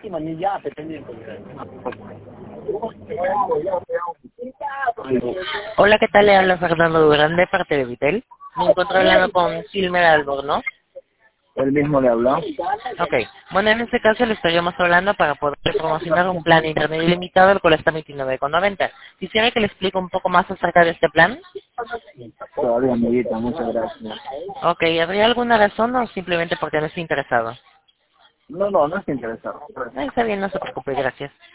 Hola, ¿qué tal? Le habla Fernando Durán de parte de Vitel. Me encuentro hablando con Silmer Albornoz. Él mismo le habló. Ok, bueno, en este caso le estaríamos hablando para poder promocionar un plan de internet ilimitado, el cual está 29,90. Quisiera que le explique un poco más acerca de este plan. Todavía, amiguita, muchas gracias. Ok, ¿habría alguna razón o simplemente porque no está interesado? No, no estoy interesado. Está bien, no se preocupe, gracias.